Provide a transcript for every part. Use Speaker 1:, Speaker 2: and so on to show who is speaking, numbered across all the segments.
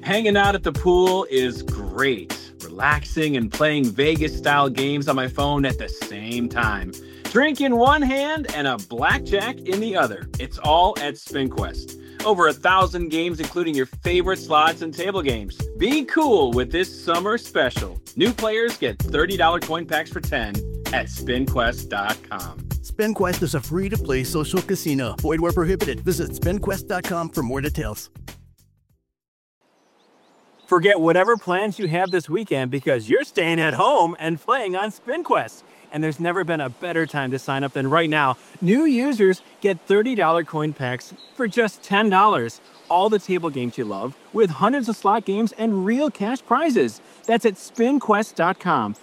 Speaker 1: Hanging out at the pool is great. Relaxing and playing Vegas-style games on my phone at the same time. Drink in one hand and a blackjack in the other. It's all at SpinQuest. Over 1,000 games, including your favorite slots and table games. Be cool with this summer special. New players get $30 coin packs for 10 at SpinQuest.com.
Speaker 2: SpinQuest is a free-to-play social casino. Void where prohibited. Visit SpinQuest.com for more details.
Speaker 3: Forget whatever plans you have this weekend because you're staying at home and playing on SpinQuest. And there's never been a better time to sign up than right now. New users get $30 coin packs for just $10. All the table games you love, with hundreds of slot games and real cash prizes. That's at SpinQuest.com.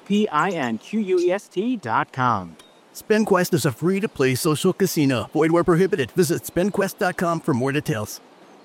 Speaker 3: SpinQuest.com.
Speaker 2: SpinQuest is a free-to-play social casino. Void where prohibited. Visit SpinQuest.com for more details.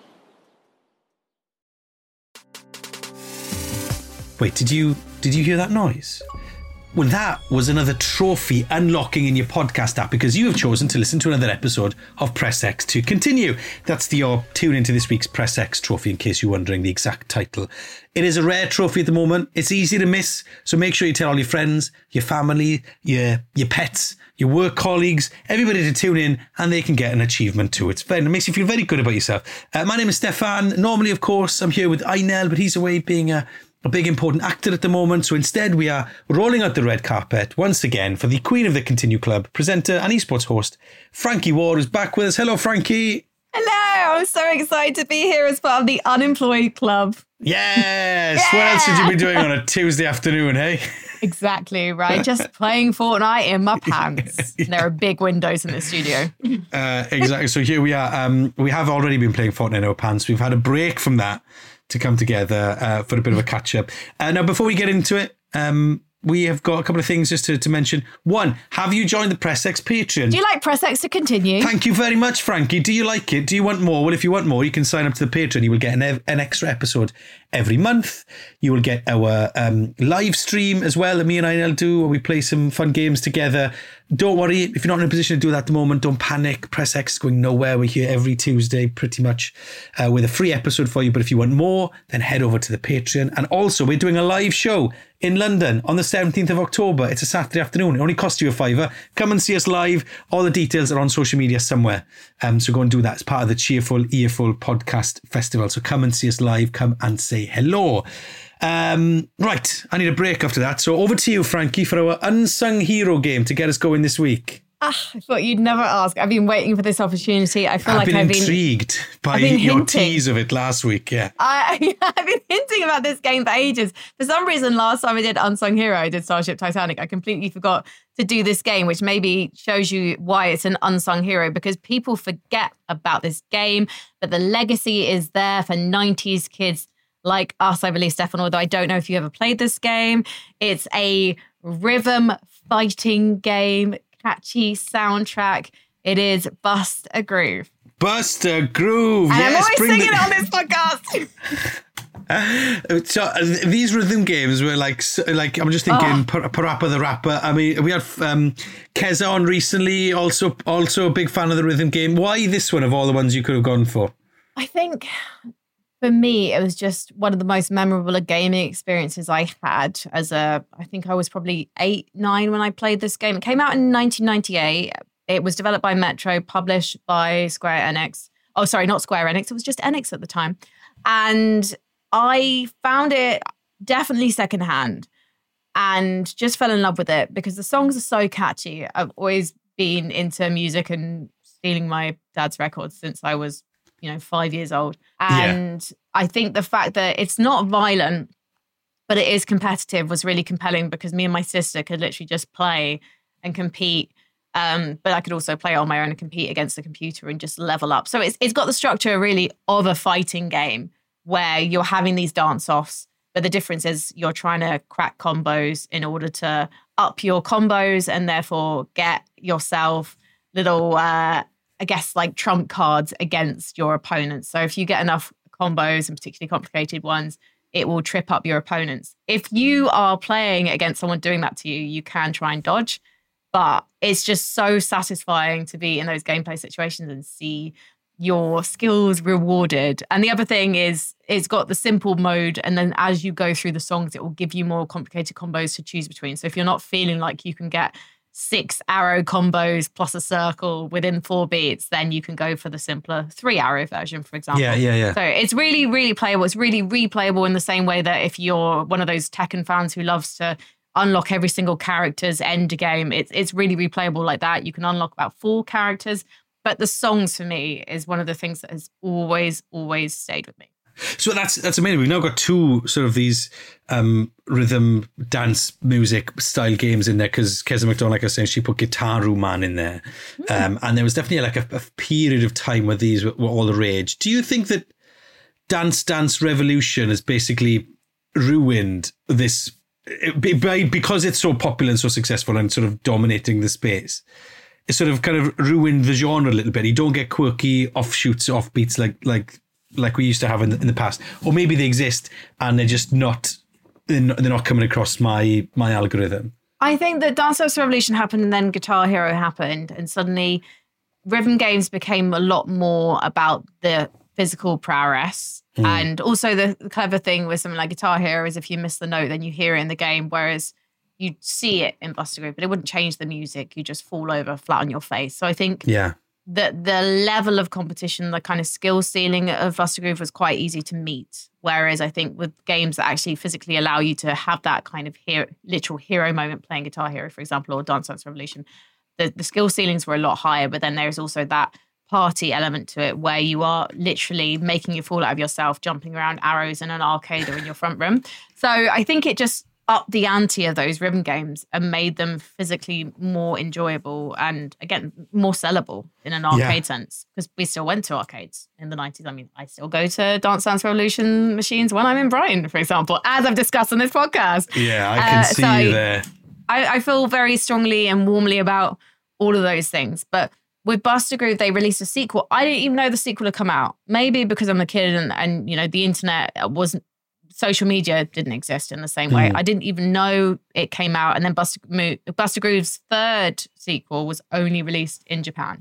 Speaker 4: Wait, did you hear that noise? Well, that was another trophy unlocking in your podcast app because you have chosen to listen to another episode of Press X to continue. That's your tune into this week's Press X trophy in case you're wondering the exact title. It is a rare trophy at the moment. It's easy to miss, so make sure you tell all your friends, your family, your pets, your work colleagues, everybody to tune in and they can get an achievement too. It makes you feel very good about yourself. My name is Stefan. Normally, of course, I'm here with Einel, but he's away being a big important actor at the moment. So instead we are rolling out the red carpet once again for the Queen of the Continue Club, presenter and esports host, Frankie Ward, is back with us. Hello, Frankie.
Speaker 5: Hello, I'm so excited to be here as part of the Unemployed Club.
Speaker 4: Yes. Yeah. What else should you be doing on a Tuesday afternoon, hey?
Speaker 5: Exactly, right? Just playing Fortnite in my pants. Yeah. There are big windows in the studio.
Speaker 4: Exactly. So here we are. We have already been playing Fortnite in our pants. We've had a break from that to come together for a bit of a catch-up. Now, before we get into it, we have got a couple of things just to mention. One, have you joined the Press X Patreon?
Speaker 5: Do you like Press X to continue?
Speaker 4: Thank you very much, Frankie. Do you like it? Do you want more? Well, if you want more, you can sign up to the Patreon. You will get an extra episode every month. You will get our live stream as well that me and Einel do, where we play some fun games together. Don't worry, if you're not in a position to do that at the moment, don't panic. Press X is going nowhere. We're here every Tuesday, pretty much, with a free episode for you. But if you want more, then head over to the Patreon. And also, we're doing a live show in London on the 17th of October. It's a Saturday afternoon. It only costs you £5. Come and see us live. All the details are on social media somewhere. So go and do that as part of the Cheerful Earful Podcast Festival. So come and see us live. Come and say hello. Right, I need a break after that. So over to you, Frankie, for our Unsung Hero game to get us going this week.
Speaker 5: I thought you'd never ask. I've been waiting for this opportunity. I feel
Speaker 4: I've
Speaker 5: like
Speaker 4: been intrigued by your tease of it last week. Yeah,
Speaker 5: I've been hinting about this game for ages. For some reason, last time I did Unsung Hero, I did Starship Titanic. I completely forgot to do this game, which maybe shows you why it's an unsung hero, because people forget about this game, but the legacy is there for 90s kids like us, I believe, Stefan, although I don't know if you ever played this game. It's a rhythm fighting game, catchy soundtrack. It is Bust a Groove.
Speaker 4: Bust a Groove.
Speaker 5: And
Speaker 4: yes,
Speaker 5: I'm always singing it on this podcast.
Speaker 4: So these rhythm games were like I'm just thinking Parappa the Rapper. I mean, we had Keza on recently, also a big fan of the rhythm game. Why this one of all the ones you could have gone for?
Speaker 5: I think for me, it was just one of the most memorable gaming experiences I had I think I was probably 8, 9 when I played this game. It came out in 1998. It was developed by Metro, published by Square Enix. Oh, sorry, not Square Enix. It was just Enix at the time. And I found it definitely secondhand and just fell in love with it because the songs are so catchy. I've always been into music and stealing my dad's records since I was 5 years old. And I think the fact that it's not violent, but it is competitive was really compelling because me and my sister could literally just play and compete. But I could also play on my own and compete against the computer and just level up. So it's got the structure really of a fighting game where you're having these dance-offs, but the difference is you're trying to crack combos in order to up your combos and therefore get yourself little like trump cards against your opponents. So if you get enough combos and particularly complicated ones, it will trip up your opponents. If you are playing against someone doing that to you, you can try and dodge, but it's just so satisfying to be in those gameplay situations and see your skills rewarded. And the other thing is it's got the simple mode, and then as you go through the songs, it will give you more complicated combos to choose between. So if you're not feeling like you can get 6 arrow combos plus a circle within 4 beats, then you can go for the simpler 3 arrow version, for example.
Speaker 4: Yeah.
Speaker 5: So it's really, really playable. It's really replayable in the same way that if you're one of those Tekken fans who loves to unlock every single character's end game, it's really replayable like that. You can unlock about 4 characters. But the songs for me is one of the things that has always, always stayed with me.
Speaker 4: So that's amazing. We've now got 2 sort of these rhythm dance music style games in there, because Keza McDonald, like I was saying, she put Guitaru Man in there. And there was definitely like a period of time where these were all the rage. Do you think that Dance Dance Revolution has basically ruined this because it's so popular and so successful and sort of dominating the space? It sort of kind of ruined the genre a little bit. You don't get quirky offshoots, offbeats like we used to have in the past, or maybe they exist and they're just not coming across my algorithm.
Speaker 5: I think that Dance Dance Revolution happened, and then Guitar Hero happened, and suddenly rhythm games became a lot more about the physical prowess. And also the clever thing with something like Guitar Hero is if you miss the note, then you hear it in the game, whereas you'd see it in Buster Groove, but it wouldn't change the music. You just fall over flat on your face. So I think that the level of competition, the kind of skill ceiling of Buster Groove was quite easy to meet. Whereas I think with games that actually physically allow you to have that kind of literal hero moment, playing Guitar Hero, for example, or Dance Dance Revolution, the skill ceilings were a lot higher, but then there's also that party element to it where you are literally making a fool out of yourself, jumping around arrows in an arcade or in your front room. So I think it just upped the ante of those rhythm games and made them physically more enjoyable and, again, more sellable in an arcade sense, because we still went to arcades in the 90s. I mean, I still go to Dance Dance Revolution machines when I'm in Brighton, for example, as I've discussed on this podcast.
Speaker 4: Yeah, I can see you there.
Speaker 5: I feel very strongly and warmly about all of those things. But with Buster Groove, they released a sequel. I didn't even know the sequel had come out. Maybe because I'm a kid and you know, the internet wasn't, social media didn't exist in the same way. I didn't even know it came out. And then Buster Groove's 3rd sequel was only released in Japan.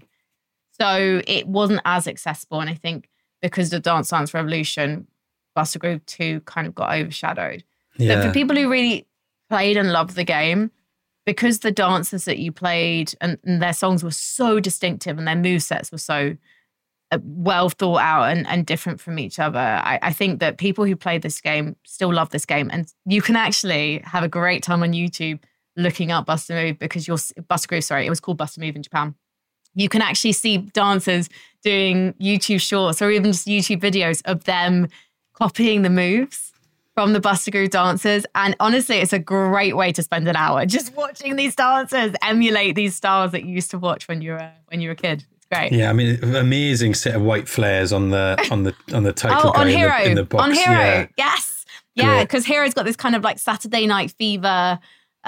Speaker 5: So it wasn't as accessible. And I think because of Dance Dance Revolution, Buster Groove 2 kind of got overshadowed. But for people who really played and loved the game, because the dances that you played and their songs were so distinctive and their movesets were so well thought out and different from each other, I think that people who played this game still love this game. And you can actually have a great time on YouTube looking up Buster Move, because Buster Groove, sorry, it was called Buster Move in Japan. You can actually see dancers doing YouTube shorts or even just YouTube videos of them copying the moves from the Buster Groove dancers. And honestly, it's a great way to spend an hour just watching these dancers emulate these styles that you used to watch when you were a kid. Great.
Speaker 4: Yeah, I mean, amazing set of white flares on the title guy
Speaker 5: on Hero.
Speaker 4: in the box.
Speaker 5: On Hero,
Speaker 4: yeah.
Speaker 5: yes. Yeah, because Hero's got this kind of like Saturday Night Fever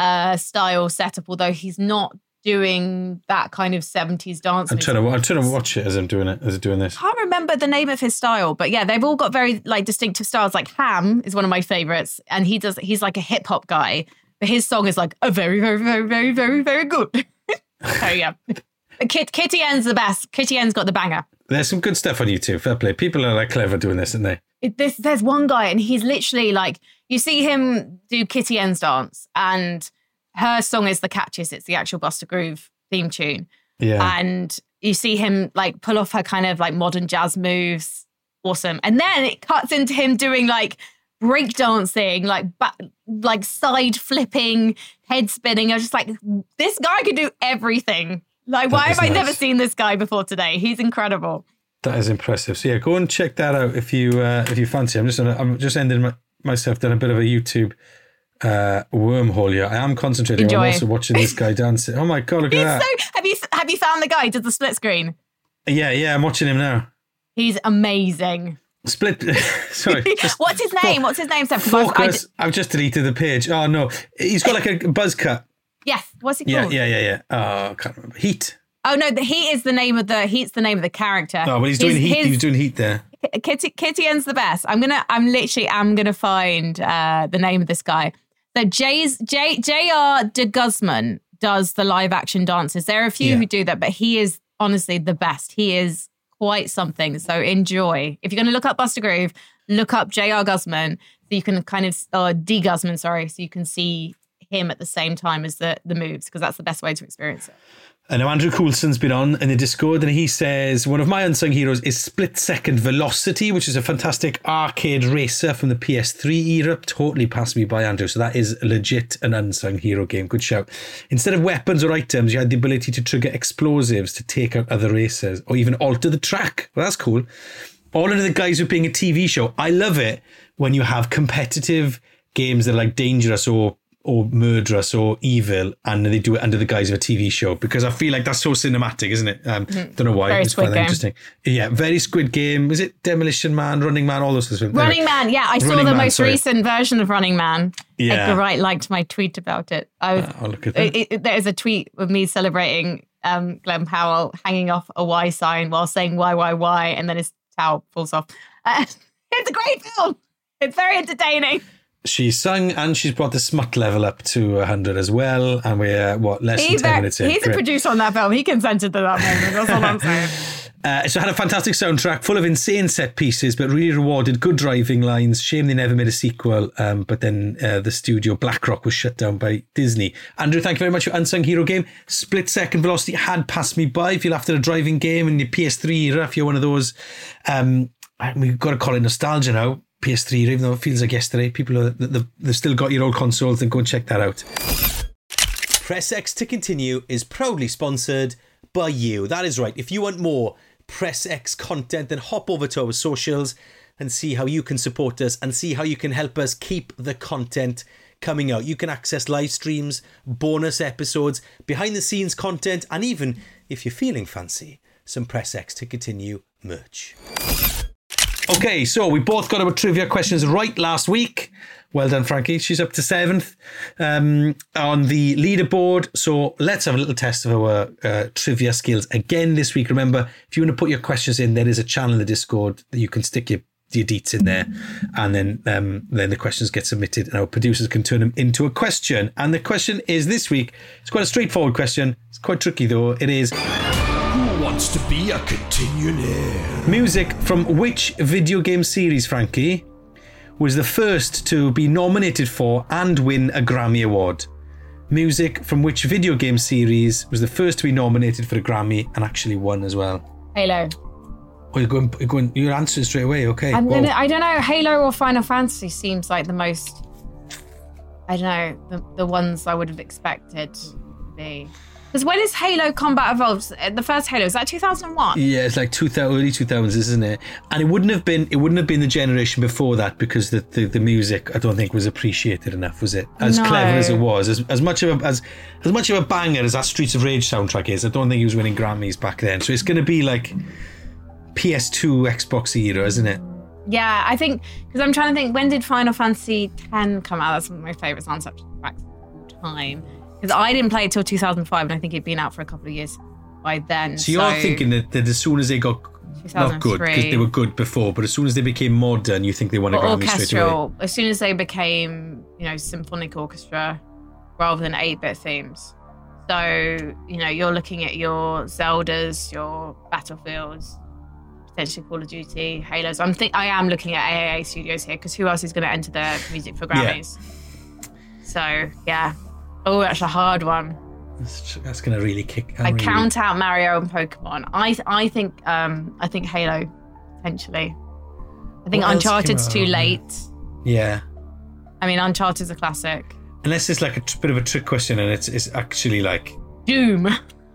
Speaker 5: style setup, although he's not doing that kind of 70s dance.
Speaker 4: I'm trying to watch it as I'm doing this.
Speaker 5: I can't remember the name of his style, but yeah, they've all got very like distinctive styles. Like Ham is one of my favorites, and he's like a hip hop guy, but his song is like a very, very, very, very, very, very good. So yeah. Kitty N's the best. Kitty N's got the banger.
Speaker 4: There's some good stuff on YouTube. Fair play. People are like clever doing this, aren't they?
Speaker 5: There's one guy, and he's literally like, you see him do Kitty N's dance, and her song is the catchiest. It's the actual Buster Groove theme tune.
Speaker 4: Yeah. And
Speaker 5: you see him like pull off her kind of like modern jazz moves. Awesome. And then it cuts into him doing like breakdancing, like side flipping, head spinning. I was just like, this guy could do everything. Like, why have I never seen this guy before today? He's incredible.
Speaker 4: That is impressive. So yeah, go and check that out if you fancy. I'm just ending myself down a bit of a YouTube wormhole here. I am concentrating.
Speaker 5: Enjoy.
Speaker 4: I'm also watching this guy dancing. Oh my god, look at that!
Speaker 5: So, have you found the guy who did the split screen?
Speaker 4: Yeah, I'm watching him now.
Speaker 5: He's amazing.
Speaker 4: Sorry.
Speaker 5: What's his name? What's his name, Seb?
Speaker 4: Focus. I've just deleted the page. Oh no, he's got like a buzz cut.
Speaker 5: Yes. What's he called?
Speaker 4: Yeah. Oh, I can't remember. Heat.
Speaker 5: Oh no, the Heat is the name of the character.
Speaker 4: Oh, but he's doing Heat. He's doing Heat there.
Speaker 5: Kitty N's the best. I'm gonna find the name of this guy. So J.R. de Guzman does the live action dances. There are a few who do that, but he is honestly the best. He is quite something. So enjoy. If you're going to look up Buster Groove, look up J.R. Guzman, so you can D. Guzman, sorry, so you can see him at the same time as the moves, because that's the best way to experience it.
Speaker 4: I know Andrew Coulson's been on in the Discord, and he says, one of my unsung heroes is Split Second Velocity, which is a fantastic arcade racer from the PS3 era. Totally passed me by, Andrew. So that is legit an unsung hero game. Good shout. Instead of weapons or items, you had the ability to trigger explosives to take out other racers or even alter the track. Well, that's cool. All under the guise of being a TV show. I love it when you have competitive games that are like dangerous or murderous or evil, and they do it under the guise of a TV show, because I feel like that's so cinematic, isn't it? Don't know why. It's quite interesting. Yeah, very Squid Game. Is it Demolition Man, Running Man, all those sorts of things?
Speaker 5: Running Man, yeah. I saw the most recent version of Running Man.
Speaker 4: Yeah.
Speaker 5: Edgar Wright liked my tweet about it.
Speaker 4: I'll look at that.
Speaker 5: There's a tweet of me celebrating Glenn Powell hanging off a Y sign while saying why, and then his towel falls off. It's a great film. It's very entertaining.
Speaker 4: She's sung and she's brought the smut level up to 100 as well. And we're, less than 10 minutes in.
Speaker 5: He's a producer on that film. He consented to that moment. That's all I'm saying.
Speaker 4: So it had a fantastic soundtrack full of insane set pieces, but really rewarded good driving lines. Shame they never made a sequel. But then the studio BlackRock was shut down by Disney. Andrew, thank you very much for Unsung Hero game. Split Second Velocity had passed me by. If you're after a driving game in the PS3 era, if you're one of those, we've got to call it nostalgia now. PS3, even though it feels like yesterday, people they've still got your old consoles, then go and check that out. Press X to Continue is proudly sponsored by you. That is right. If you want more Press X content, then hop over to our socials and see how you can support us and see how you can help us keep the content coming out. You can access live streams, bonus episodes, behind the scenes content, and even, if you're feeling fancy, some Press X to Continue merch. Okay, so we both got our trivia questions right last week. Well done, Frankie. She's up to 7th on the leaderboard. So let's have a little test of our trivia skills again this week. Remember, if you want to put your questions in, there is a channel in the Discord that you can stick your deets in there, and then the questions get submitted and our producers can turn them into a question. And the question is this week, it's quite a straightforward question. It's quite tricky though. It is... Who wants to be a continuaire? Music from which video game series, Frankie, was the first to be nominated for and win a Grammy Award? Music from which video game series was the first to be nominated for a Grammy and actually won as well?
Speaker 5: Halo.
Speaker 4: Oh, you're answering straight away. Okay.
Speaker 5: I don't know. Halo or Final Fantasy seems like the most. I don't know the ones I would have expected to be. Because when is Halo Combat Evolved? The first Halo, is that 2001? Yeah,
Speaker 4: it's like early 2000s, isn't it? And it wouldn't have been the generation before that, because the music, I don't think, was appreciated enough, was it? As clever as it was, as much of a banger as that Streets of Rage soundtrack is, I don't think he was winning Grammys back then. So it's going to be like PS2, Xbox era, isn't it?
Speaker 5: Yeah, I think, because I'm trying to think, when did Final Fantasy X come out? That's one of my favourite soundtracks of all time. Because I didn't play it till 2005, and I think it'd been out for a couple of years by then.
Speaker 4: So you're thinking that as soon as they got not good, because they were good before, but as soon as they became modern, you think they won a Grammy straight away?
Speaker 5: As soon as they became, symphonic orchestra rather than 8-bit themes. So, you're looking at your Zeldas, your Battlefields, potentially Call of Duty, Halos. I am looking at AAA Studios here, because who else is going to enter their music for Grammys? Yeah. So, yeah. Oh, that's a hard one.
Speaker 4: That's going to really kick.
Speaker 5: Count out Mario and Pokemon. I think Halo, potentially. I think Uncharted's too late.
Speaker 4: Yeah.
Speaker 5: I mean, Uncharted's a classic.
Speaker 4: Unless it's like a bit of a trick question, and it's actually like
Speaker 5: Doom.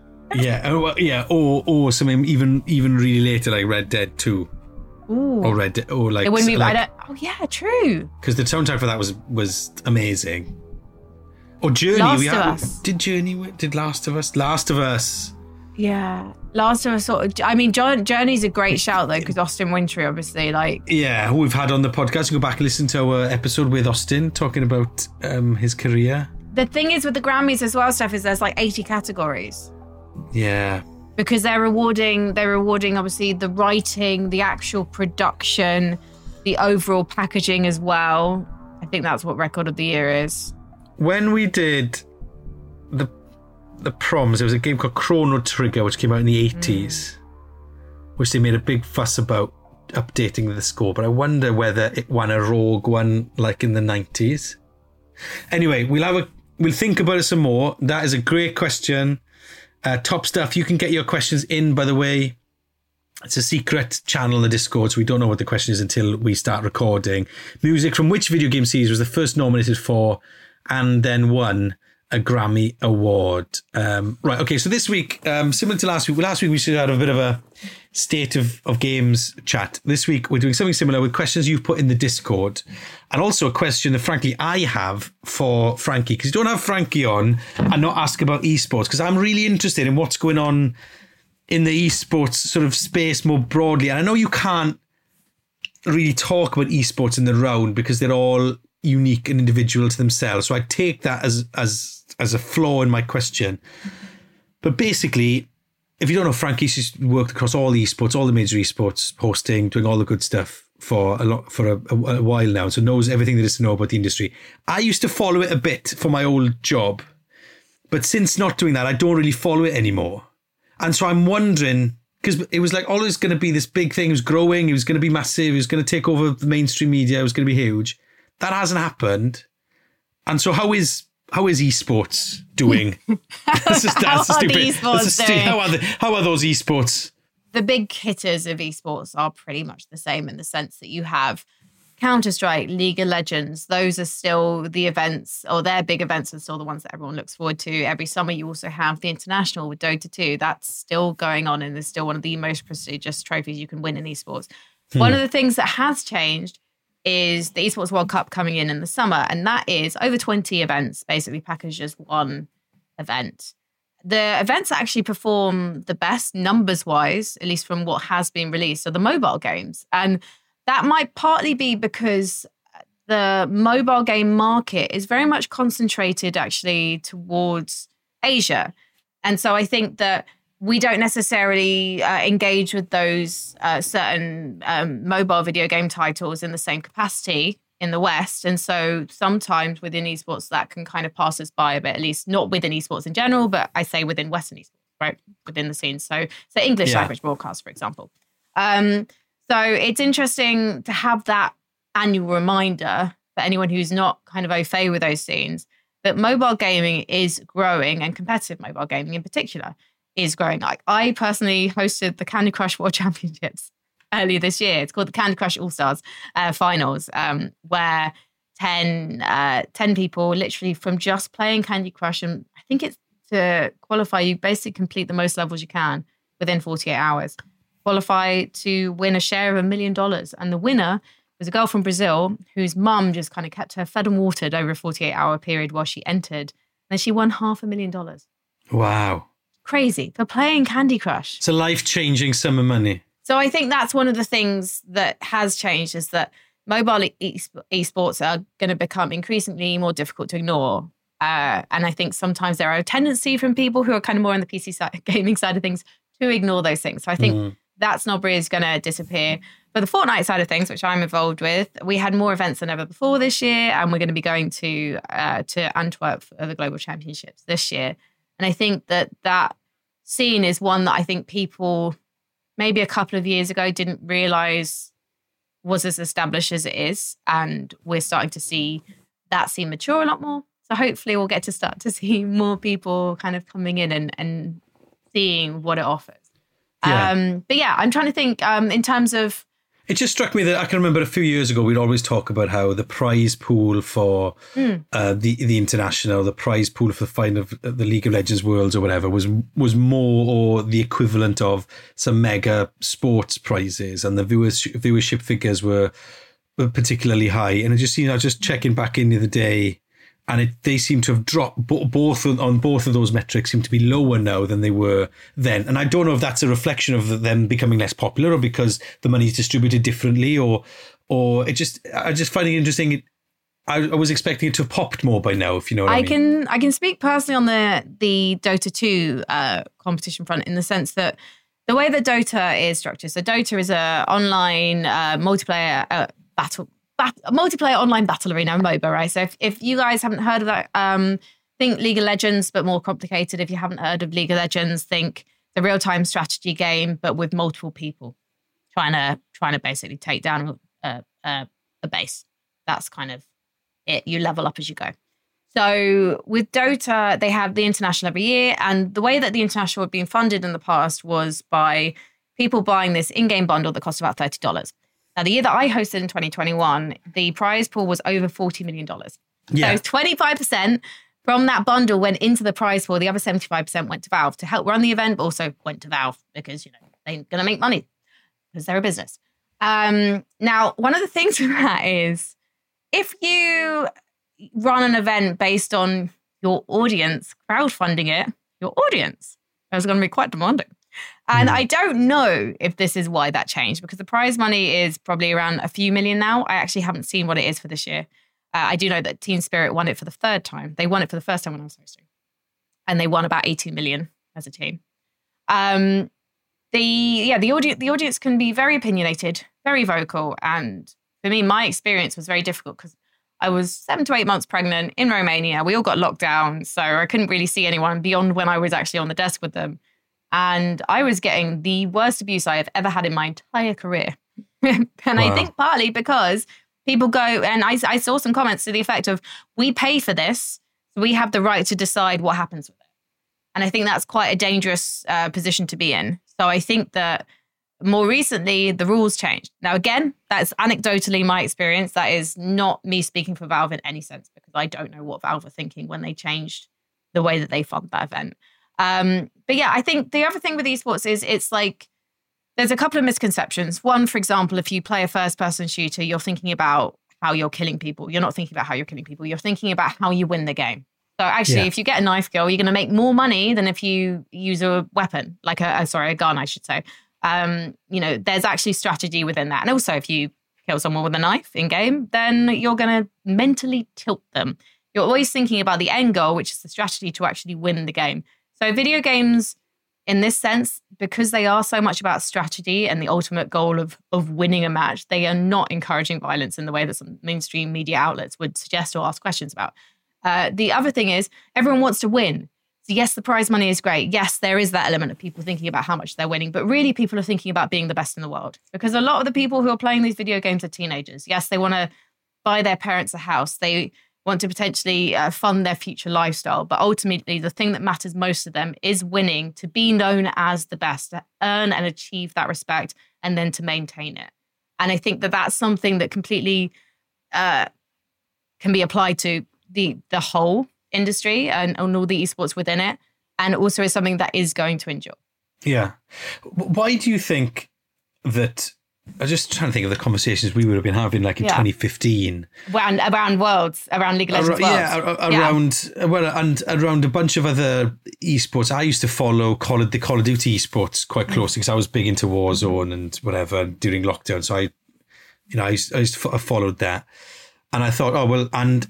Speaker 4: Yeah. Or something even really later, like Red Dead 2.
Speaker 5: Ooh.
Speaker 4: Or Red Dead, or like.
Speaker 5: It wouldn't be. Oh yeah, true.
Speaker 4: Because the soundtrack for that was amazing. Or Journey.
Speaker 5: Last of Us.
Speaker 4: Did Last of Us? Last of Us.
Speaker 5: Yeah. Last of Us Journey's a great shout though, because Austin Wintory obviously
Speaker 4: who we've had on the podcast. Go back and listen to our episode with Austin talking about his career.
Speaker 5: The thing is with the Grammys as well, Steph, is there's like 80 categories.
Speaker 4: Yeah.
Speaker 5: Because they're rewarding obviously the writing, the actual production, the overall packaging as well. I think that's what Record of the Year is.
Speaker 4: When we did the proms, there was a game called Chrono Trigger, which came out in the 80s. which they made a big fuss about updating the score, but I wonder whether it won a rogue one like in the 90s. Anyway, we'll think about it some more. That is a great question. Top stuff. You can get your questions in, by the way. It's a secret channel in the Discord, so we don't know what the question is until we start recording. Music from which video game series was the first nominated for and then won a Grammy Award? Right, okay, so this week, similar to last week we should have a bit of a state of games chat. This week we're doing something similar with questions you've put in the Discord, and also a question that frankly I have for Frankie, because you don't have Frankie on and not ask about esports, because I'm really interested in what's going on in the esports sort of space more broadly. And I know you can't really talk about esports in the round because they're all unique and individual to themselves. So I take that as a flaw in my question. But basically, if you don't know, Frankie's just worked across all the esports, all the major esports, hosting, doing all the good stuff for a while now. So knows everything there is to know about the industry. I used to follow it a bit for my old job, but since not doing that, I don't really follow it anymore. And so I'm wondering, because it was like always going to be this big thing. It was growing. It was going to be massive. It was going to take over the mainstream media. It was going to be huge. That hasn't happened. And so how is esports doing? How are those esports?
Speaker 5: The big hitters of esports are pretty much the same in the sense that you have Counter-Strike, League of Legends. Those are still the events, or their big events are still the ones that everyone looks forward to. Every summer you also have the International with Dota 2. That's still going on and is still one of the most prestigious trophies you can win in esports. One of the things that has changed is the Esports World Cup coming in the summer, and that is over 20 events basically packaged as one event. The events that actually perform the best numbers-wise, at least from what has been released, are the mobile games. And that might partly be because the mobile game market is very much concentrated actually towards Asia. And so I think that we don't necessarily engage with those certain mobile video game titles in the same capacity in the West. And so sometimes within esports, that can kind of pass us by a bit, at least not within esports in general, but I say within Western esports, right? Within the scene. So English language broadcast, for example. So it's interesting to have that annual reminder for anyone who's not kind of au fait with those scenes, that mobile gaming is growing, and competitive mobile gaming in particular is growing. Like, I personally hosted the Candy Crush World Championships earlier this year. It's called the Candy Crush All-Stars Finals, where 10 people literally from just playing Candy Crush, and I think it's to qualify, you basically complete the most levels you can within 48 hours. Qualify to win a share of $1 million. And the winner was a girl from Brazil whose mum just kind of kept her fed and watered over a 48-hour period while she entered. And she won $500,000.
Speaker 4: Wow.
Speaker 5: Crazy. For playing Candy Crush.
Speaker 4: It's a life-changing sum of money.
Speaker 5: So I think that's one of the things that has changed, is that mobile esports are going to become increasingly more difficult to ignore. And I think sometimes there are a tendency from people who are kind of more on the PC side, gaming side of things, to ignore those things. So I think that snobbery is going to disappear. For the Fortnite side of things, which I'm involved with, we had more events than ever before this year, and we're going to be going to Antwerp for the Global Championships this year. And I think that scene is one that I think people maybe a couple of years ago didn't realize was as established as it is. And we're starting to see that scene mature a lot more. So hopefully we'll get to start to see more people kind of coming in and seeing what it offers. Yeah. But yeah, I'm trying to think in terms of...
Speaker 4: It just struck me that I can remember a few years ago, we'd always talk about how the prize pool for the International, the prize pool for the final of the League of Legends Worlds or whatever was more or the equivalent of some mega sports prizes, and the viewership figures were particularly high. And I just, just checking back in the other day, and they seem to have dropped, both of those metrics seem to be lower now than they were then. And I don't know if that's a reflection of them becoming less popular, or because the money is distributed differently, or I just find it interesting. I was expecting it to have popped more by now, if you know what I mean.
Speaker 5: I can speak personally on the Dota 2 competition front, in the sense that the way that Dota is structured. So Dota is a online multiplayer multiplayer online battle arena, MOBA, right? So if you guys haven't heard of that, think League of Legends, but more complicated. If you haven't heard of League of Legends, think It's a real-time strategy game, but with multiple people trying to basically take down a base. That's kind of it. You level up as you go. So with Dota, they have the International every year. And the way that the International had been funded in the past was by people buying this in-game bundle that cost about $30. Now, the year that I hosted in 2021, the prize pool was over $40 million.
Speaker 4: Yeah.
Speaker 5: So 25% from that bundle went into the prize pool. The other 75% went to Valve to help run the event, but also went to Valve because, they're going to make money because they're a business. Now, one of the things with that is if you run an event based on your audience, crowdfunding it, your audience is going to be quite demanding. And I don't know if this is why that changed, because the prize money is probably around a few million now. I actually haven't seen what it is for this year. I do know that Team Spirit won it for the third time. They won it for the first time when I was hosting. And they won about 18 million as a team. The audience can be very opinionated, very vocal. And for me, my experience was very difficult because I was 7 to 8 months pregnant in Romania. We all got locked down, so I couldn't really see anyone beyond when I was actually on the desk with them. And I was getting the worst abuse I have ever had in my entire career. And wow. I think partly because people go, and I saw some comments to the effect of, we pay for this, so we have the right to decide what happens with it. And I think that's quite a dangerous position to be in. So I think that more recently, the rules changed. Now, again, that's anecdotally my experience. That is not me speaking for Valve in any sense, because I don't know what Valve are thinking when they changed the way that they fund that event. But yeah, I think the other thing with esports is it's like, there's a couple of misconceptions. One, for example, if you play a first-person shooter, you're thinking about how you're killing people. You're not thinking about how you're killing people. You're thinking about how you win the game. So actually, if you get a knife kill, you're going to make more money than if you use a weapon, like a gun, I should say. There's actually strategy within that. And also, if you kill someone with a knife in game, then you're going to mentally tilt them. You're always thinking about the end goal, which is the strategy to actually win the game. So video games, in this sense, because they are so much about strategy and the ultimate goal of winning a match, they are not encouraging violence in the way that some mainstream media outlets would suggest or ask questions about. The other thing is, everyone wants to win. So yes, the prize money is great. Yes, there is that element of people thinking about how much they're winning, but really people are thinking about being the best in the world. Because a lot of the people who are playing these video games are teenagers. Yes, they want to buy their parents a house. They want to potentially fund their future lifestyle. But ultimately, the thing that matters most to them is winning, to be known as the best, to earn and achieve that respect, and then to maintain it. And I think that that's something that completely can be applied to the whole industry and all the esports within it, and also is something that is going to endure. Yeah.
Speaker 4: Why do you think that? I was just trying to think of the conversations we would have been having, like in 2015,
Speaker 5: around Worlds, around League of Legends Worlds.
Speaker 4: Around a bunch of other esports. I used to follow the Call of Duty esports quite closely because I was big into Warzone and whatever during lockdown. So I followed that, and I thought, and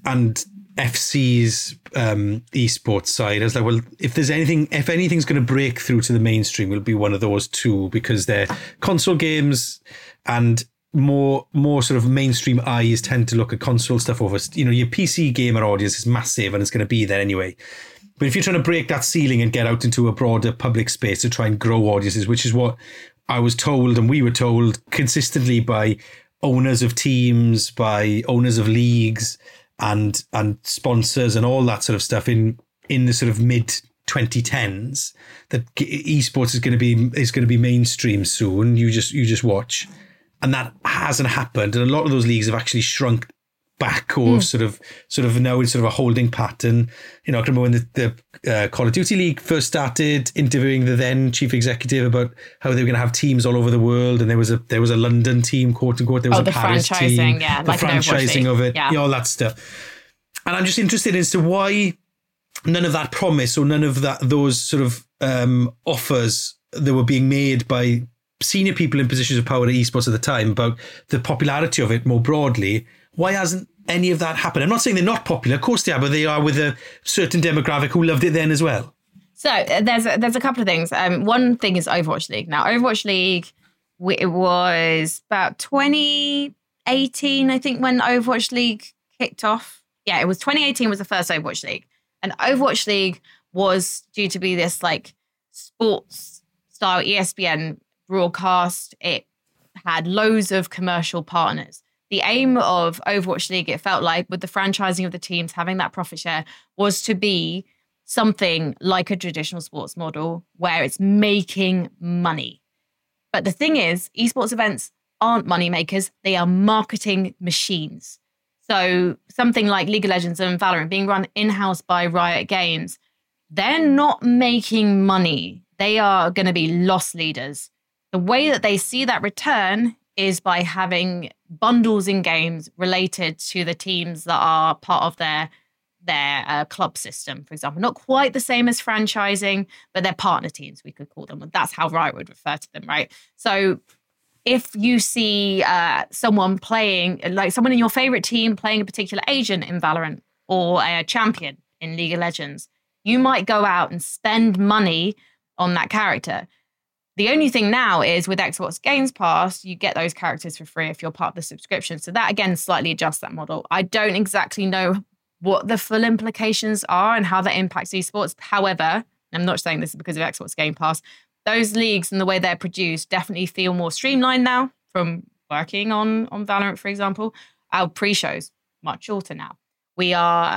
Speaker 4: FC's esports side, I was like, well, if anything's going to break through to the mainstream, it'll be one of those two, because they're console games and more sort of mainstream eyes tend to look at console stuff over, your PC gamer audience is massive and it's going to be there anyway. But if you're trying to break that ceiling and get out into a broader public space to try and grow audiences, which is what I was told and we were told consistently by owners of teams, by owners of leagues, and sponsors and all that sort of stuff in the sort of mid 2010s, that esports is going to be mainstream soon. You just watch, and that hasn't happened. And a lot of those leagues have actually shrunk back, or sort of now in sort of a holding pattern. I remember when the Call of Duty League first started, interviewing the then chief executive about how they were going to have teams all over the world, and there was a London team, quote unquote. There was a Paris team, the franchising of it, all that stuff. And I'm just interested as to why none of that promise or none of those sort of offers that were being made by senior people in positions of power at esports at the time about the popularity of it more broadly. Why hasn't any of that happened? I'm not saying they're not popular. Of course they are, but they are with a certain demographic who loved it then as well.
Speaker 5: So there's a couple of things. One thing is Overwatch League. Now, Overwatch League, it was about 2018, I think, when Overwatch League kicked off. Yeah, it was 2018 was the first Overwatch League. And Overwatch League was due to be this like sports style ESPN broadcast. It had loads of commercial partners. The aim of Overwatch League, it felt like, with the franchising of the teams, having that profit share, was to be something like a traditional sports model where it's making money. But the thing is, esports events aren't money makers. They are marketing machines. So something like League of Legends and Valorant being run in-house by Riot Games, they're not making money. They are going to be loss leaders. The way that they see that return is by having bundles in games related to the teams that are part of their club system, for example. Not quite the same as franchising, but they're partner teams, we could call them. That's how Riot would refer to them, right? So if you see someone playing, like someone in your favorite team playing a particular agent in Valorant or a champion in League of Legends, you might go out and spend money on that character. The only thing now is with Xbox Games Pass, you get those characters for free if you're part of the subscription. So that, again, slightly adjusts that model. I don't exactly know what the full implications are and how that impacts esports. However, I'm not saying this is because of Xbox Game Pass, those leagues and the way they're produced definitely feel more streamlined now from working on Valorant, for example. Our pre-shows, much shorter now. We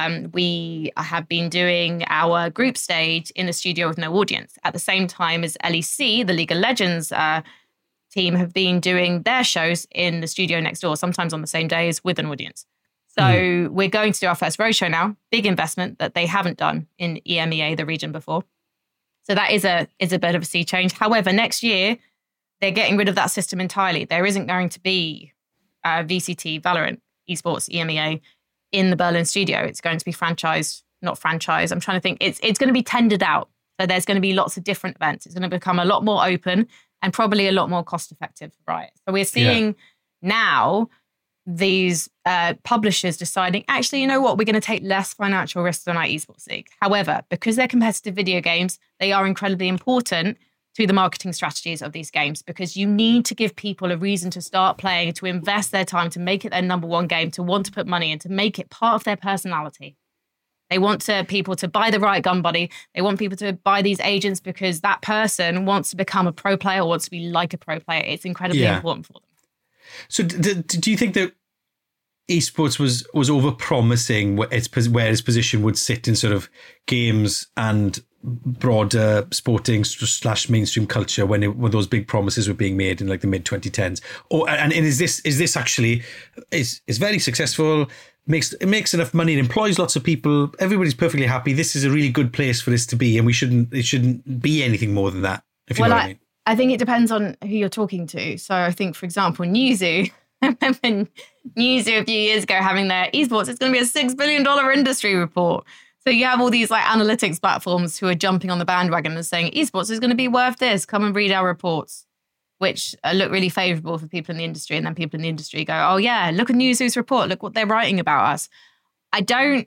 Speaker 5: have been doing our group stage in the studio with no audience at the same time as LEC, the League of Legends team, have been doing their shows in the studio next door, sometimes on the same day as with an audience. So we're going to do our first roadshow now, big investment that they haven't done in EMEA, the region, before. So that is a bit of a sea change. However, next year, they're getting rid of that system entirely. There isn't going to be VCT, Valorant, Esports, EMEA in the Berlin studio. It's going to be franchised, not franchised. I'm trying to think. It's going to be tendered out. So there's going to be lots of different events. It's going to become a lot more open and probably a lot more cost effective for Riot. So we're seeing now these publishers deciding, actually, you know what, we're going to take less financial risks on our esports league. However, because they're competitive video games, they are incredibly important to the marketing strategies of these games, because you need to give people a reason to start playing, to invest their time, to make it their number one game, to want to put money in, to make it part of their personality. They want people to buy the Riot Gun Buddy. They want people to buy these agents because that person wants to become a pro player or wants to be like a pro player. It's incredibly important for them.
Speaker 4: So do you think that esports was over-promising where its position would sit in sort of games and broader sporting / mainstream culture when those big promises were being made in like the mid-2010s? And is this actually is very successful, it makes enough money, it employs lots of people, everybody's perfectly happy, this is a really good place for this to be, and it shouldn't be anything more than that, if you know what I mean?
Speaker 5: I think it depends on who you're talking to. So I think, for example, Newzoo, I remember Newzoo a few years ago having their esports, it's going to be a $6 billion industry report. So you have all these like analytics platforms who are jumping on the bandwagon and saying esports is going to be worth this. Come and read our reports, which look really favorable for people in the industry. And then people in the industry go, oh yeah, look at Newzoo's report. Look what they're writing about us. I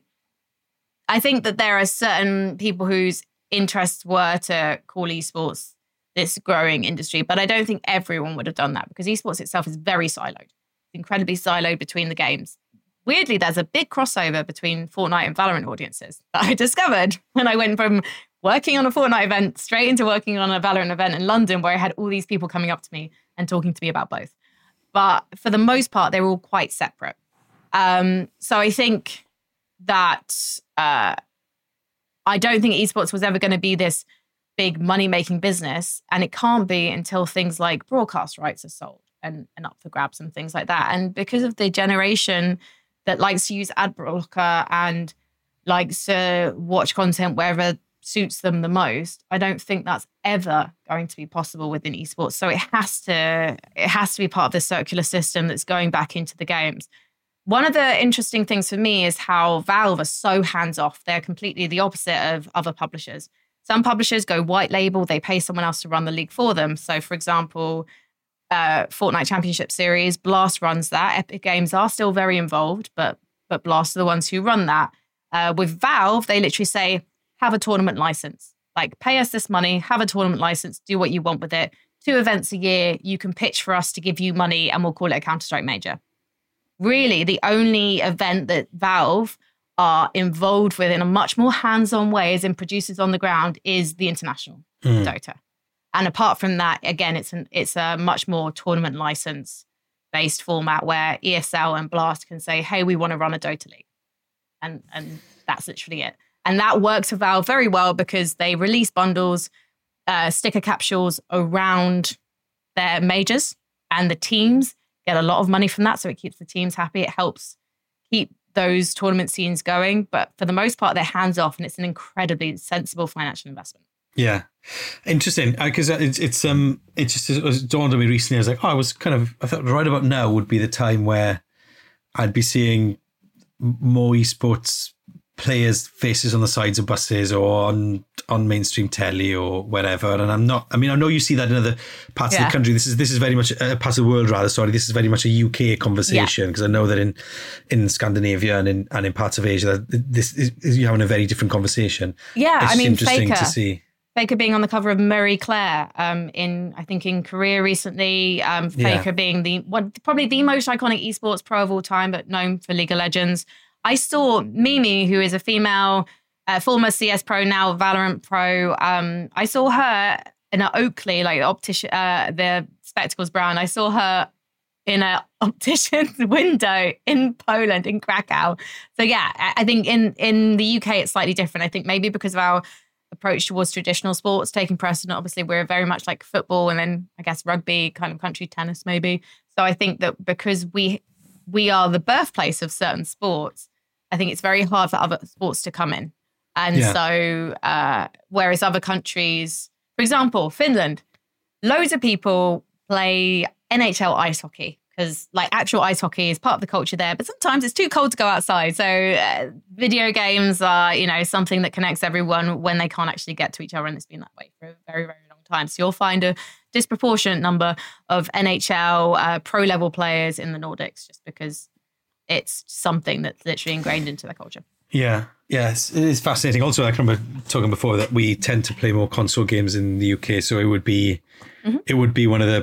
Speaker 5: think that there are certain people whose interests were to call esports this growing industry, but I don't think everyone would have done that, because esports itself is very siloed, incredibly siloed between the games. Weirdly, there's a big crossover between Fortnite and Valorant audiences that I discovered when I went from working on a Fortnite event straight into working on a Valorant event in London, where I had all these people coming up to me and talking to me about both. But for the most part, they were all quite separate. So I think that I don't think esports was ever going to be this big money-making business, and it can't be until things like broadcast rights are sold and up for grabs and things like that. And because of the generation that likes to use ad blocker and likes to watch content wherever suits them the most, I don't think that's ever going to be possible within esports. So it has to be part of the circular system that's going back into the games. One of the interesting things for me is how Valve are so hands-off. They're completely the opposite of other publishers. Some publishers go white label, they pay someone else to run the league for them. So, for example, Fortnite Championship Series, Blast runs that. Epic Games are still very involved, but Blast are the ones who run that. With Valve, they literally say, have a tournament license. Like, pay us this money, have a tournament license, do what you want with it. 2 events a year, you can pitch for us to give you money and we'll call it a Counter-Strike Major. Really, the only event that Valve are involved with in a much more hands-on way as in producers on the ground is the international Dota. And apart from that, again, it's a much more tournament license based format where ESL and Blast can say, hey, we want to run a Dota League. And that's literally it. And that works for Valve very well because they release bundles, sticker capsules around their majors, and the teams get a lot of money from that. So it keeps the teams happy. It helps keep those tournament scenes going. But for the most part, they're hands off, and it's an incredibly sensible financial investment.
Speaker 4: Yeah, interesting. Because it dawned on me recently. I was like, I thought right about now would be the time where I'd be seeing more esports players' faces on the sides of buses or on mainstream telly or whatever. And I'm not. I mean, I know you see that in other parts of the country. This is very much parts of the world, rather. Sorry, this is very much a UK conversation because I know that in Scandinavia and in parts of Asia, this is you're having a very different conversation.
Speaker 5: Yeah,
Speaker 4: it's interesting to see.
Speaker 5: Faker being on the cover of Marie Claire in Korea recently. Faker being probably the most iconic esports pro of all time, but known for League of Legends. I saw Mimi, who is a female former CS pro, now Valorant pro. I saw her in an Oakley, like optician. The spectacles brown. I saw her in an optician's window in Poland, in Krakow. So yeah, I think in the UK it's slightly different. I think maybe because of our approach towards traditional sports taking precedent. Obviously, we're very much like football and then I guess rugby, kind of country tennis maybe. So I think that because we are the birthplace of certain sports, I think it's very hard for other sports to come in. And so whereas other countries, for example, Finland, loads of people play NHL ice hockey because like actual ice hockey is part of the culture there, but sometimes it's too cold to go outside. So video games are, something that connects everyone when they can't actually get to each other. And it's been that way for a very, very long time. So you'll find a disproportionate number of NHL pro level players in the Nordics just because it's something that's literally ingrained into their culture.
Speaker 4: Yeah. Yes, it is fascinating. Also, I remember talking before that we tend to play more console games in the UK. So it would be one of the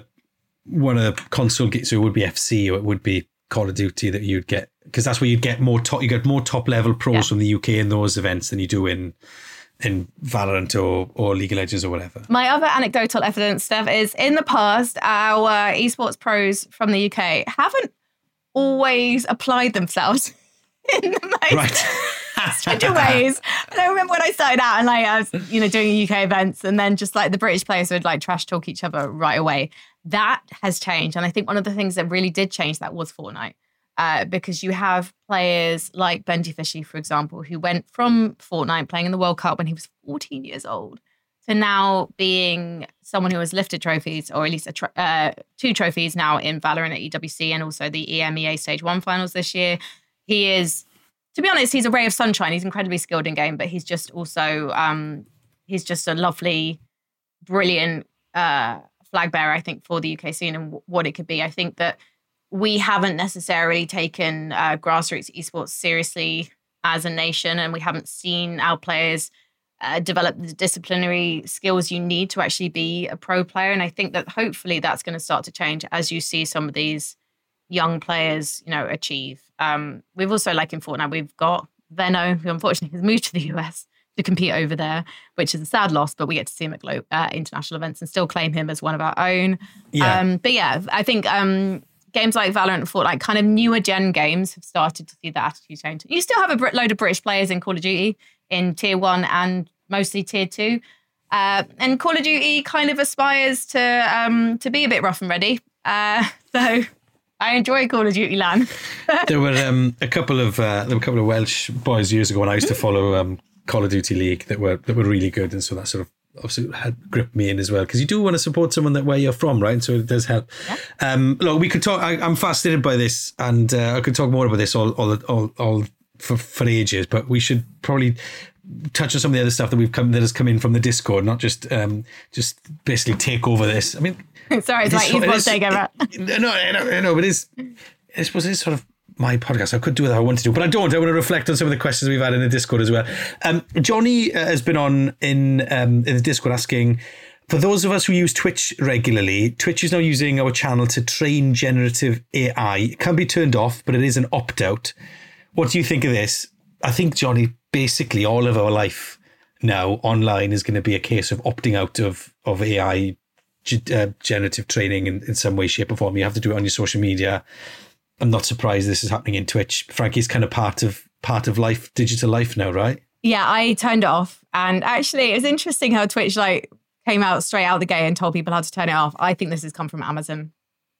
Speaker 4: console games. So it would be FC or it would be Call of Duty that you'd get, because that's where you'd get more top level pros from the UK in those events than you do in Valorant or League of Legends or whatever.
Speaker 5: My other anecdotal evidence, Steph, is in the past, our esports pros from the UK haven't always applied themselves in the most stringent ways. And I remember when I started out and I was, doing UK events, and then just like the British players would like trash talk each other right away. That has changed. And I think one of the things that really did change that was Fortnite. Because you have players like Benji Fishy, for example, who went from Fortnite playing in the World Cup when he was 14 years old to now being someone who has lifted trophies, or at least 2 trophies now in Valorant at EWC and also the EMEA Stage 1 finals this year. He is, to be honest, he's a ray of sunshine. He's incredibly skilled in game, but he's just also, he's just a lovely, brilliant flag bearer, I think, for the UK scene and what it could be. I think that we haven't necessarily taken grassroots esports seriously as a nation, and we haven't seen our players develop the disciplinary skills you need to actually be a pro player. And I think that hopefully that's going to start to change as you see some of these young players, achieve. We've also, like in Fortnite, we've got Venno, who unfortunately has moved to the US to compete over there, which is a sad loss, but we get to see him at international events and still claim him as one of our own. Yeah. But yeah, I think games like Valorant and Fortnite, kind of newer gen games, have started to see that attitude change. You still have a load of British players in Call of Duty in Tier 1 and mostly Tier 2. And Call of Duty kind of aspires to be a bit rough and ready. So I enjoy Call of Duty LAN.
Speaker 4: There were a couple of Welsh boys years ago when I used to follow Call of Duty League that were really good, and so that sort of obviously had gripped me in as well, because you do want to support someone where you're from, right? So it does help. Yeah. Look, we could talk. I'm fascinated by this, and I could talk more about this all for ages. But we should probably touch on some of the other stuff that has come in from the Discord, not just basically take over this. I mean,
Speaker 5: sorry, it's like esports takeover.
Speaker 4: No, but I suppose it is sort of my podcast. I could do what I want to do, but I don't. I want to reflect on some of the questions we've had in the Discord as well. Johnny has been on in the Discord asking, for those of us who use Twitch regularly, Twitch is now using our channel to train generative AI. It can be turned off, but it is an opt-out. What do you think of this? I think, Johnny, basically all of our life now online is going to be a case of opting out of AI generative training in some way, shape or form. You have to do it on your social media. I'm not surprised this is happening in Twitch. Frankie's kind of part of life, digital life now, right?
Speaker 5: Yeah, I turned it off. And actually, it was interesting how Twitch came out straight out the gate and told people how to turn it off. I think this has come from Amazon.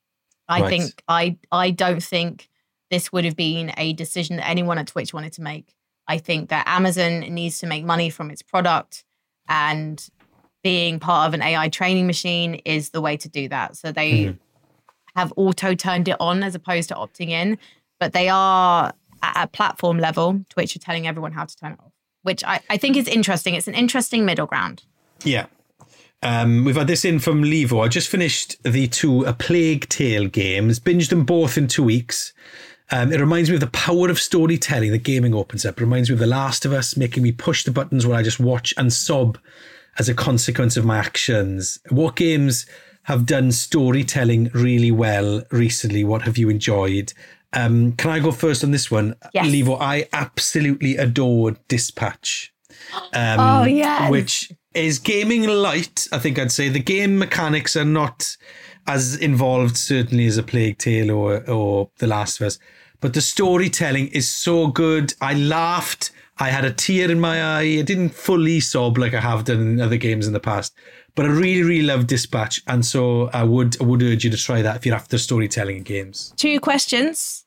Speaker 5: I don't think this would have been a decision that anyone at Twitch wanted to make. I think that Amazon needs to make money from its product, and being part of an AI training machine is the way to do that. So they have auto turned it on as opposed to opting in, but they are at a platform level. Twitch are telling everyone how to turn it off, which I think is interesting. It's an interesting middle ground.
Speaker 4: Yeah. We've had this in from Levo. I just finished the 2 A Plague Tale games, binged them both in 2 weeks. It reminds me of the power of storytelling that gaming opens up. It reminds me of The Last of Us, making me push the buttons where I just watch and sob as a consequence of my actions. What games have done storytelling really well recently? What have you enjoyed? Can I go first on this one?
Speaker 5: Yes.
Speaker 4: Levo, I absolutely adored Dispatch.
Speaker 5: Yes.
Speaker 4: Which is gaming light, I think I'd say. The game mechanics are not as involved, certainly, as A Plague Tale or The Last of Us. But the storytelling is so good. I laughed. I had a tear in my eye. I didn't fully sob like I have done in other games in the past. But I really, really love Dispatch. And so I would urge you to try that if you're after storytelling in games.
Speaker 5: 2 questions.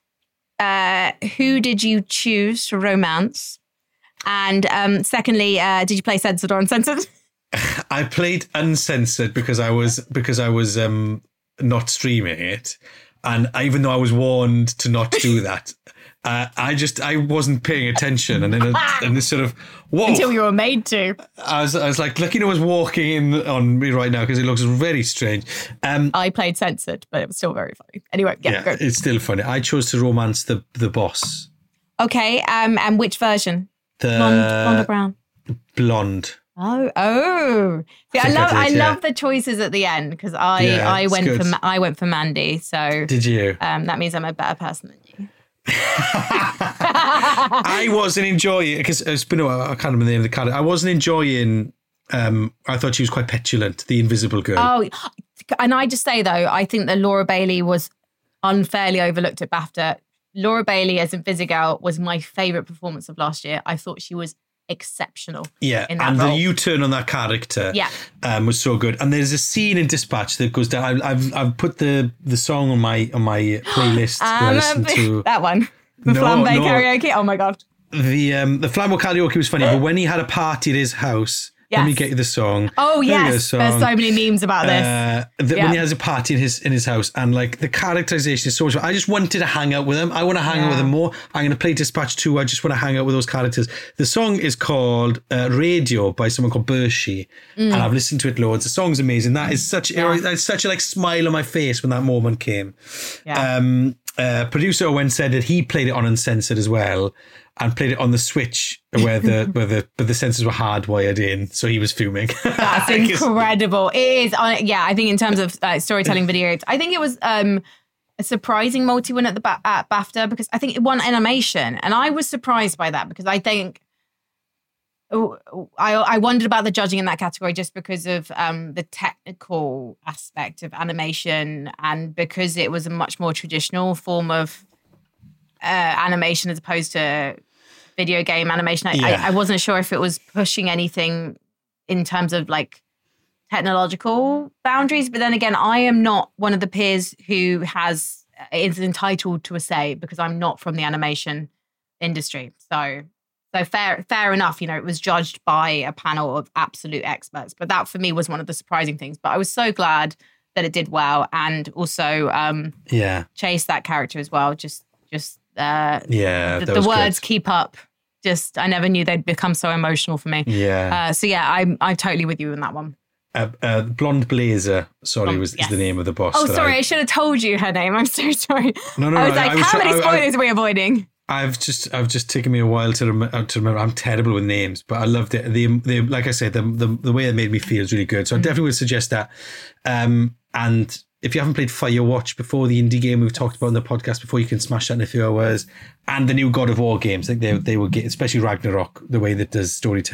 Speaker 5: Who did you choose for romance? And secondly, did you play censored or uncensored?
Speaker 4: I played uncensored because I was not streaming it. And even though I was warned to not do that, I wasn't paying attention. And then this sort of, whoa.
Speaker 5: Until you were made to.
Speaker 4: I was like, lucky no one's walking in on me right now because it looks very strange.
Speaker 5: I played censored, but it was still very funny. Anyway, yeah, go.
Speaker 4: It's still funny. I chose to romance the boss.
Speaker 5: Okay, and which version? Blonde or brown?
Speaker 4: Blonde.
Speaker 5: Oh! See, I love the choices at the end because I went for Mandy. So
Speaker 4: did you?
Speaker 5: That means I'm a better person than you.
Speaker 4: I wasn't enjoying because it's been I can't remember the name of the character. I wasn't enjoying. I thought she was quite petulant, the Invisible Girl.
Speaker 5: Oh, and I just say though, I think that Laura Bailey was unfairly overlooked at BAFTA. Laura Bailey as Invisigirl was my favourite performance of last year. I thought she was exceptional.
Speaker 4: Yeah,
Speaker 5: in that
Speaker 4: and
Speaker 5: role.
Speaker 4: the U-turn on that character was so good. And there's a scene in Dispatch that goes down. I've put the song on my playlist I listen to.
Speaker 5: That one. The Flambe karaoke. Oh my God.
Speaker 4: The Flambe karaoke was funny, but when he had a party at his house, let me get you the song.
Speaker 5: Oh yes, there's so many memes about this.
Speaker 4: When he has a party in his house, and like the characterization is so much fun. I just wanted to hang out with him. I want to hang out with him more. I'm going to play Dispatch 2. I just want to hang out with those characters. The song is called Radio by someone called Bershi, and I've listened to it loads. The song's amazing. That is such a like smile on my face when that moment came. Yeah. Producer Owen said that he played it on uncensored as well, and played it on the Switch where the sensors were hardwired in, so he was fuming.
Speaker 5: That's incredible. It is. I think in terms of storytelling video, I think it was a surprising multi-win at BAFTA because I think it won animation, and I was surprised by that because I think I wondered about the judging in that category just because of the technical aspect of animation and because it was a much more traditional form of animation as opposed to video game animation. I wasn't sure if it was pushing anything in terms of like technological boundaries, but then again, I am not one of the peers who is entitled to a say because I'm not from the animation industry. So fair enough, it was judged by a panel of absolute experts, but that for me was one of the surprising things. But I was so glad that it did well, and also chased that character as well. The words good. Keep up. I never knew they'd become so emotional for me.
Speaker 4: Yeah.
Speaker 5: I'm totally with you on that one.
Speaker 4: Blonde Blazer, is the name of the boss.
Speaker 5: Oh, sorry, I should have told you her name. I'm so sorry.
Speaker 4: No.
Speaker 5: I was like, how many spoilers are we avoiding?
Speaker 4: I've just taken me a while to remember. I'm terrible with names, but I loved it. The like I said, the way it made me feel is really good. So I definitely would suggest that. And if you haven't played Firewatch before, the indie game we've talked about in the podcast before, you can smash that in a few hours. And the new God of War games, I think they will get, especially Ragnarok, the way that does storytelling.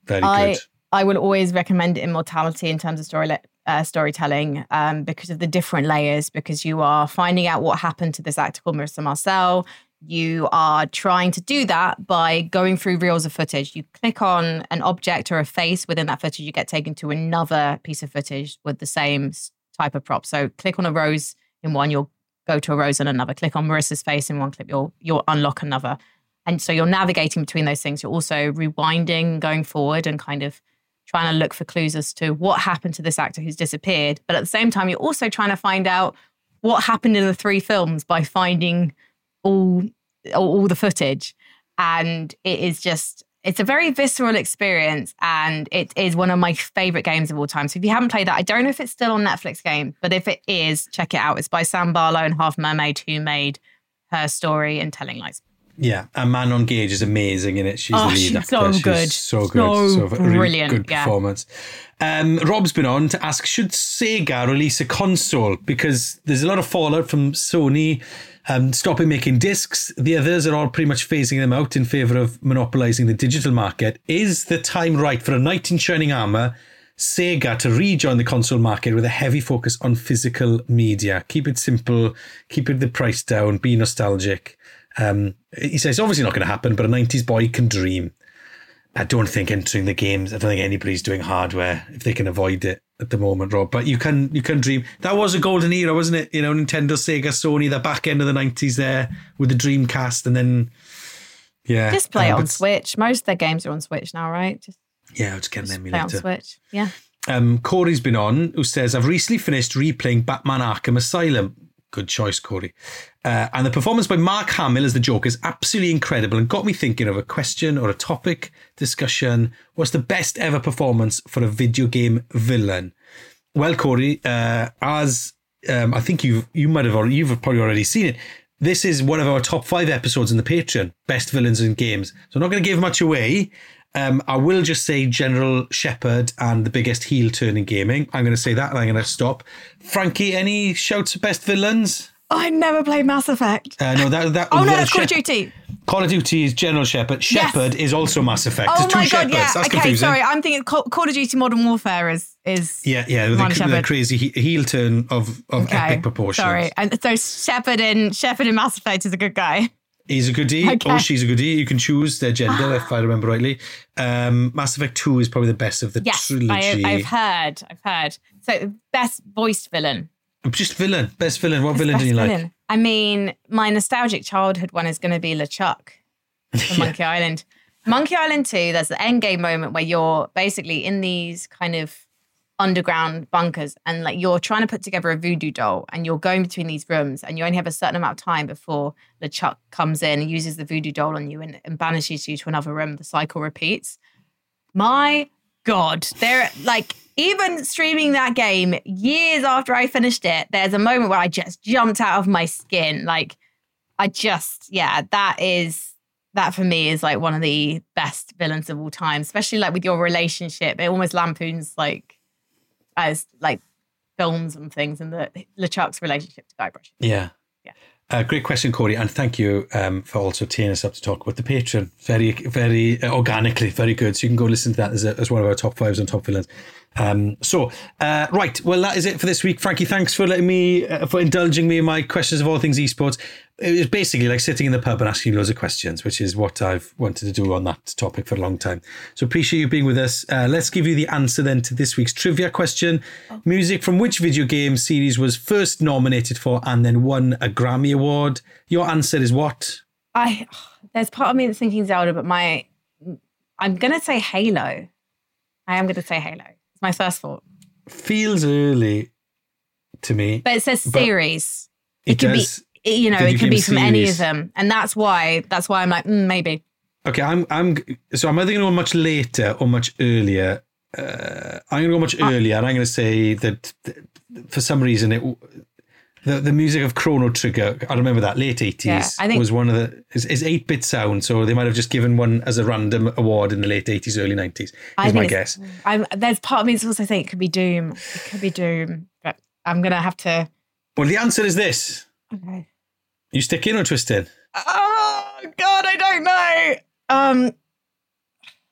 Speaker 4: Very good.
Speaker 5: I will always recommend Immortality in terms of storytelling because of the different layers, because you are finding out what happened to this actor called Marissa Marcel. You are trying to do that by going through reels of footage. You click on an object or a face within that footage, you get taken to another piece of footage with the same type of prop. So click on a rose in one, you'll go to a rose in another. Click on Marissa's face in one clip, you'll unlock another. And so you're navigating between those things. You're also rewinding, going forward and kind of trying to look for clues as to what happened to this actor who's disappeared. But at the same time, you're also trying to find out what happened in the 3 films by finding all the footage. And it's a very visceral experience. And it is one of my favorite games of all time. So if you haven't played that, I don't know if it's still on Netflix game, but if it is, check it out. It's by Sam Barlow and Half Mermaid, who made Her Story and Telling Lies.
Speaker 4: Yeah, and Manon Gage is amazing in it. She's the lead actor.
Speaker 5: So good.
Speaker 4: She's so good. So
Speaker 5: brilliant.
Speaker 4: Really good performance. Rob's been on to ask, should Sega release a console? Because there's a lot of fallout from Sony stopping making discs. The others are all pretty much phasing them out in favour of monopolising the digital market. Is the time right for a knight in shining armour, Sega, to rejoin the console market with a heavy focus on physical media? Keep it simple, keep the price down, be nostalgic. He says it's obviously not going to happen, but a 90s boy can dream. I don't think entering the games, I don't think anybody's doing hardware if they can avoid it at the moment, Rob. But you can dream. That was a golden era, wasn't it? You know, Nintendo, Sega, Sony, the back end of the 90s there with the Dreamcast, and then
Speaker 5: just play it on Switch. Most of their games are on Switch now, right? Just
Speaker 4: get an emulator.
Speaker 5: Play on Switch. Yeah.
Speaker 4: Corey's been on, who says, I've recently finished replaying Batman Arkham Asylum. Good choice, Corey. And the performance by Mark Hamill as the Joker is absolutely incredible and got me thinking of a question or a topic discussion. What's the best ever performance for a video game villain? Well, Corey, as I think you've probably already seen it. This is one of our top 5 episodes in the Patreon, Best Villains in Games. So I'm not going to give much away. I will just say General Shepard and the biggest heel turn in gaming. I'm going to say that and I'm going to stop. Frankie, any shouts for best villains?
Speaker 5: I never played Mass Effect.
Speaker 4: No, that's
Speaker 5: Call of Duty.
Speaker 4: Call of Duty is General Shepard. Shepard is also Mass Effect.
Speaker 5: Oh
Speaker 4: There's two
Speaker 5: my God,
Speaker 4: Shepards.
Speaker 5: yeah.
Speaker 4: That's
Speaker 5: okay,
Speaker 4: confusing.
Speaker 5: sorry. I'm thinking Call of Duty Modern Warfare is
Speaker 4: the crazy heel turn of epic proportions.
Speaker 5: Sorry. And so Shepard in Mass Effect is a good guy.
Speaker 4: He's a goodie. Okay. Or she's a goodie. You can choose their gender, if I remember rightly. Mass Effect 2 is probably the best of the trilogy.
Speaker 5: I've heard. So, best voiced villain.
Speaker 4: Just villain. Best villain. What villain do you like?
Speaker 5: I mean, my nostalgic childhood one is going to be LeChuck from Monkey Island. Monkey Island 2, there's the end game moment where you're basically in these kind of underground bunkers and like you're trying to put together a voodoo doll and you're going between these rooms and you only have a certain amount of time before LeChuck comes in and uses the voodoo doll on you and banishes you to another room. The cycle repeats. My God, they're like, even streaming that game years after I finished it, there's a moment where I just jumped out of my skin. Like that for me is like one of the best villains of all time, especially like with your relationship. It almost lampoons like as like films and things and the LeChuck's relationship to Guybrush.
Speaker 4: Yeah. Great question, Corey, and thank you for also teeing us up to talk about the Patreon. Very, very organically, very good. So you can go listen to that as one of our top 5s on top villains. Right, well, that is it for this week. Frankie, thanks for letting me, for indulging me in my questions of all things esports. It was basically like sitting in the pub and asking loads of questions, which is what I've wanted to do on that topic for a long time. So appreciate you being with us. Let's give you the answer then to this week's trivia question. Music from which video game series was first nominated for and then won a Grammy Award? Your answer is what?
Speaker 5: There's part of me that's thinking Zelda, but I'm going to say Halo. I am going to say Halo. It's my first thought.
Speaker 4: Feels early to me.
Speaker 5: But it says series. It could be, it could be from any of them. And that's why I'm like, maybe. Okay,
Speaker 4: I'm either going to go much later or much earlier. I'm going to go much earlier, and I'm going to say that for some reason the music of Chrono Trigger, I remember that, late 80s, I think was one of is 8-bit sound, so they might have just given one as a random award in the late 80s, early 90s, is my guess.
Speaker 5: There's part of me that's also saying it could be Doom. But I'm going to have to...
Speaker 4: Well, the answer is this.
Speaker 5: Okay.
Speaker 4: You stick in or twist in?
Speaker 5: Oh, God, I don't know.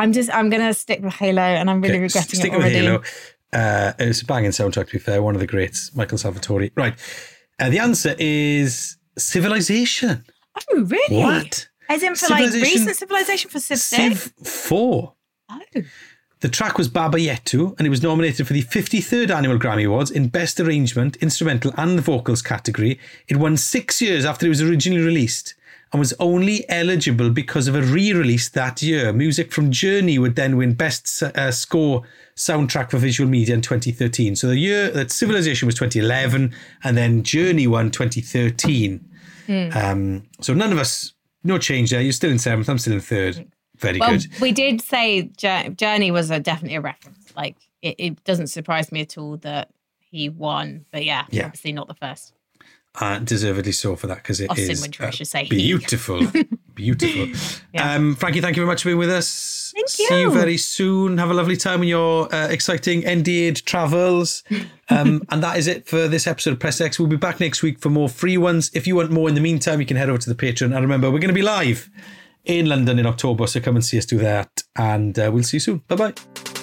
Speaker 5: I'm going to stick with Halo, and I'm really regretting it already.
Speaker 4: Stick with Halo. It's a banging soundtrack, to be fair. One of the greats, Michael Salvatore. Right. The answer is Civilization.
Speaker 5: Oh, really?
Speaker 4: What?
Speaker 5: As in for recent Civilization for Civ 6?
Speaker 4: Civ 4.
Speaker 5: Oh.
Speaker 4: The track was Baba Yetu, and it was nominated for the 53rd Annual Grammy Awards in Best Arrangement, Instrumental and Vocals category. It won 6 years after it was originally released and was only eligible because of a re-release that year. Music from Journey would then win Best Score Soundtrack for Visual Media in 2013. So the year that Civilization was 2011, and then Journey won 2013. So none of us, no change there. You're still in 7th, I'm still in 3rd. Very good.
Speaker 5: We did say Journey was definitely a reference. Like, it doesn't surprise me at all that he won. But yeah. Obviously not the first.
Speaker 4: Deservedly so for that, because it
Speaker 5: Austin
Speaker 4: is
Speaker 5: Winter, I should say.
Speaker 4: Beautiful. Beautiful.
Speaker 5: Yeah.
Speaker 4: Frankie, thank you very much for being with us.
Speaker 5: Thank you.
Speaker 4: See you very soon. Have a lovely time in your exciting NDA'd travels. And that is it for this episode of Press X. We'll be back next week for more free ones. If you want more in the meantime, you can head over to the Patreon. And remember, we're going to be live in London in October, so come and see us do that. And we'll see you soon. Bye-bye.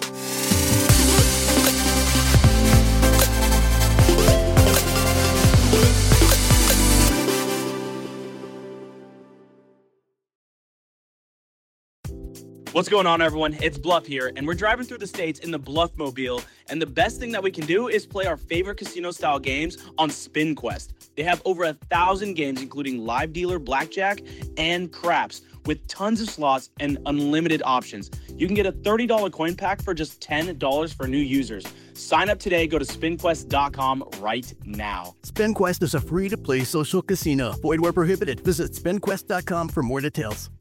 Speaker 1: What's going on, everyone? It's Bluff here, and we're driving through the States in the Bluffmobile, and the best thing that we can do is play our favorite casino-style games on SpinQuest. They have over 1,000 games, including live dealer, blackjack, and craps, with tons of slots and unlimited options. You can get a $30 coin pack for just $10 for new users. Sign up today. Go to spinquest.com right now.
Speaker 2: SpinQuest is a free-to-play social casino. Void where prohibited. Visit spinquest.com for more details.